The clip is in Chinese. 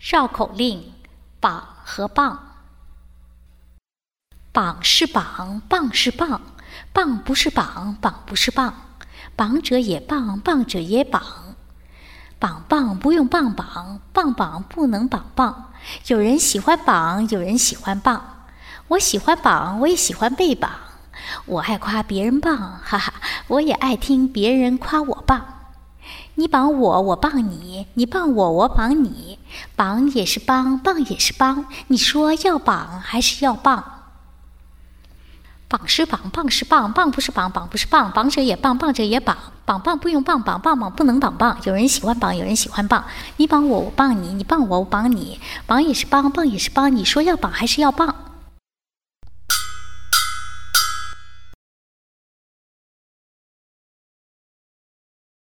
绕口令：绑和棒。绑是绑，棒是棒，棒不是绑，绑不是棒，绑者也棒，棒者也绑。绑棒不用棒绑，棒绑不能绑棒。有人喜欢绑，有人喜欢棒。我喜欢绑，我也喜欢被绑。我爱夸别人棒，哈哈，我也爱听别人夸我棒。你绑我，我绑你；你绑我，我绑你。绑也是帮，棒也是帮。你说要绑还是要棒？绑是绑，棒是棒，棒不是绑，绑不是棒，绑者也棒，棒者也绑。绑棒不用棒绑，棒绑不能绑棒。有人喜欢绑，有人喜欢棒。你绑我，我绑你；你绑我，我绑你。绑也是帮，棒也是帮。你说要绑还是要棒？